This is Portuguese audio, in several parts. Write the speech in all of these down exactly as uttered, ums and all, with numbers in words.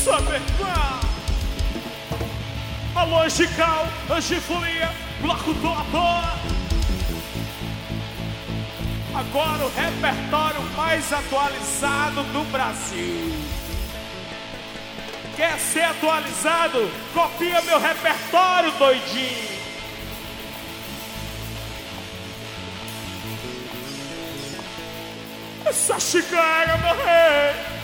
sua vergonha. Alô, Angical, Angifolia, bloco do ator. Agora o repertório mais atualizado do Brasil. Quer ser atualizado? Copia meu repertório, doidinho. Essa chicana, meu rei.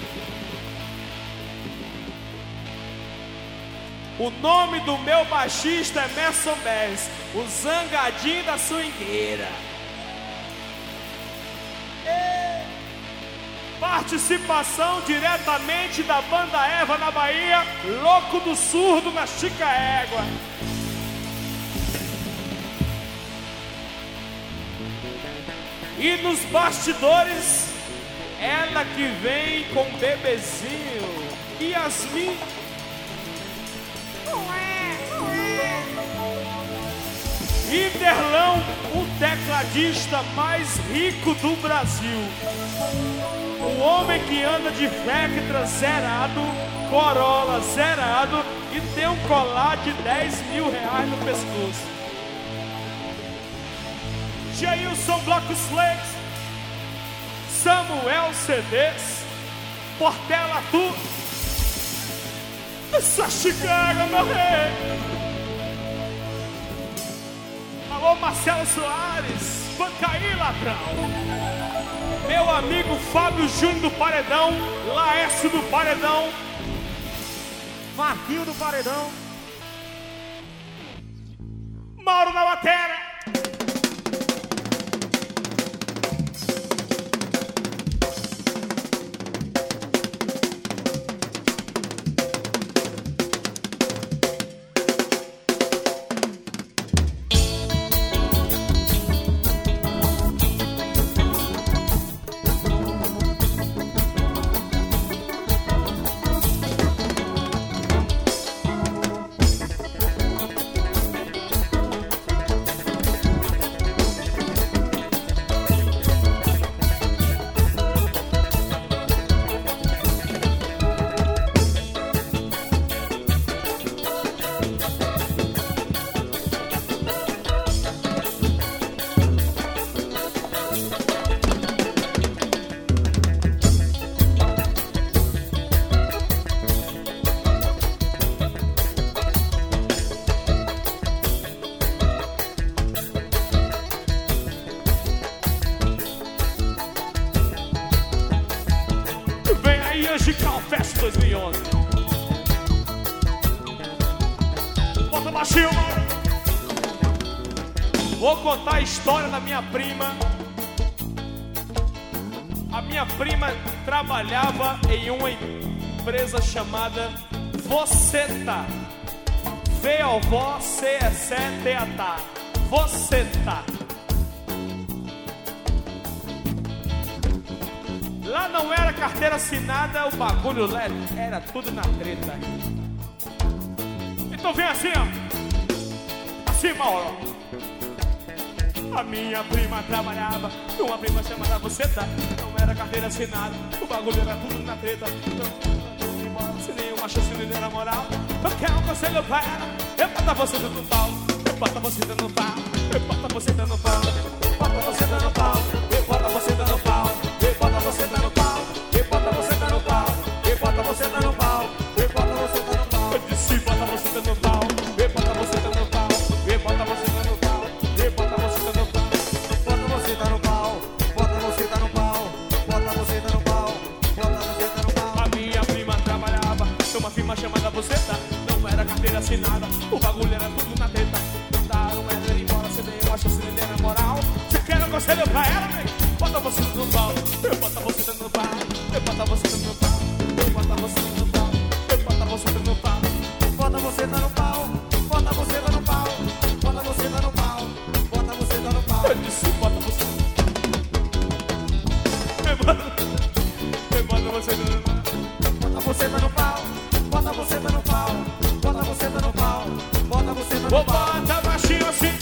O nome do meu baixista é Merson Bez, o zangadinho da swingueira. E... participação diretamente da banda Eva na Bahia, Louco do Surdo na Chica Égua. E nos bastidores, ela que vem com o bebezinho, Yasmin. Interlão, o tecladista mais rico do Brasil. O homem que anda de Vectra zerado, Corolla zerado e tem um colar de dez mil reais no pescoço. Jailson Bloco Slakes, Samuel C Ds, Portela Tu. Essa chicana, meu rei. Alô, Marcelo Soares, Bancaí, ladrão. Meu amigo Fábio Júnior do Paredão, Laércio do Paredão, Marquinho do Paredão, Mauro na bateria. Angical Fest dois mil e onze. Bota baixinho, mano. Vou contar a história da minha prima. A minha prima trabalhava em uma empresa chamada Voceta. V-O-V C-E-C-T-A-T-A. Voceta. Lá não era carteira assinada, o bagulho era tudo na treta. Então vem assim, ó. Assim, Mauro. A minha prima trabalhava com uma prima chamada Voceta. Não era carteira assinada, o bagulho era tudo na treta. Então, embora, se nenhuma chance de ter moral, eu quero um conselho pra ela. Eu boto você dentro do pau, eu boto você dentro do pau, eu boto você dentro do pau, eu boto você dentro do pau, eu boto você dentro do pau. Bota você tá no pau, e bota você tá no pau, e bota você tá no pau, e bota você tá no pau. Eu disse bota você tá no pau, e bota você tá no pau, e bota você tá no pau, e bota você tá no pau. Bota você tá no pau, bota você tá no pau, bota você tá no pau, bota você tá no pau. A minha prima trabalhava numa firma chamada Voceta. Não era carteira assinada, o bagulho era tudo na teta. Mandaram ela embora, você deu uma chance de ter na moral. Você quer um conselho pra ela, velho? Bota você no pau, eu bota você no pau, eu bota você no pau, eu bota você no pau, eu bota você no pau, bota você no pau, bota você no pau, bota você no pau, bota você no pau. Eu disse bota você. Eu bota, eu bota você no pau, bota você no pau, bota você no pau, bota você no pau, bota você no pau. Bota baixinho assim.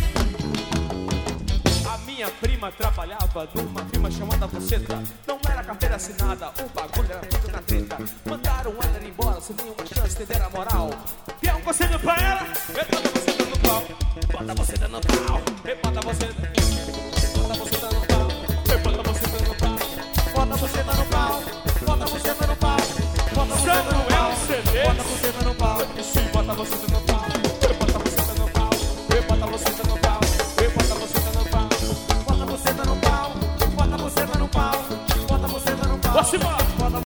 Minha prima trabalhava numa firma chamada Voceta. Não era carteira assinada, o bagulho era tudo na treta. Mandaram ela embora, se você der a moral. Quer um conselho pra ela? Bota você dando pau. Bota você dando pau. Bota você Bota você dando pau. Bota você dando pau. Bota você dando pau. Bota você dando pau. Bota você dando pau. Bota você dando pau. Sim, bota você dando pau. Bota você dando pau. Bota você dando pau. Bota você dando pau. Bota você dando pau. Bota você dando pau. Bota você dando pau.